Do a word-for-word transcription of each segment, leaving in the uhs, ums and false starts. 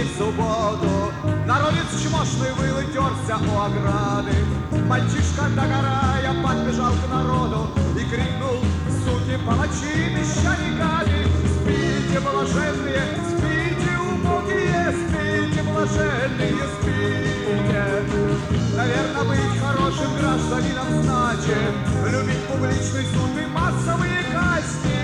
в субботу. Народец чмошный выл и терся у ограды. Мальчишка, догорая, подбежал к народу и крикнул: суки, палачи, мещане-гады, спите, блаженные, спите, убогие, спите, блаженные, спите. Наверное, быть хорошим гражданином значит любить публичный суд и массовые казни.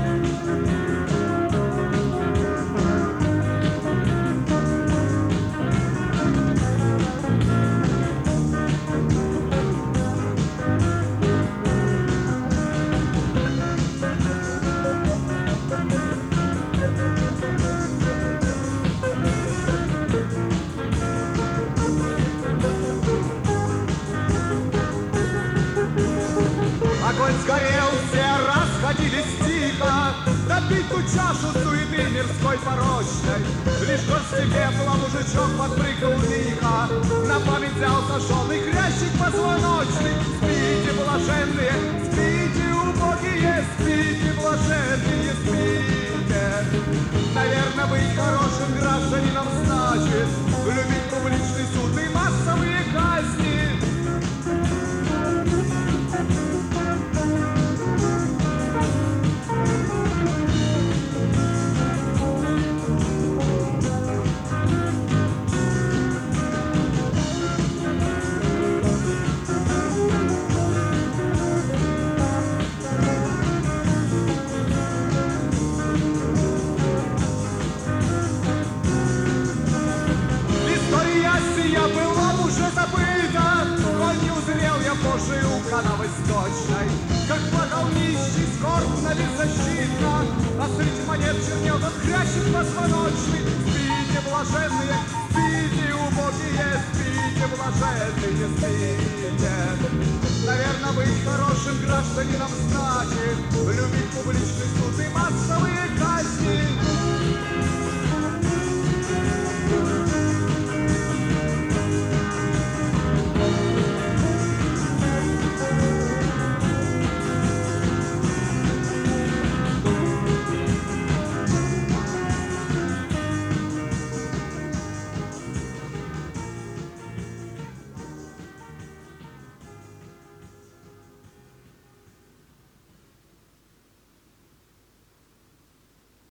Огонь сгорел, все расходились тихо, допить ту чашу суеты мирской порочной. Лишь горсти пепла мужичок подпрыгнул лихо, на память взял сожженный хрящик позвоночный. Спите, блаженные, спите, убогие, спите, блаженные, спите. Наверное, быть хорошим гражданином значит любить публичный суд и массовые казни. Я была уже забыта, коль не узрел я Божий у канавы сточной. Как плакал нищий, скорбно, беззащитно, а среди монет чернел тот хрящик позвоночный. Спите, блаженные, спите, убогие, спите, блаженные, спите. Наверное, быть хорошим гражданином значит любить публичный суд и массовые казни.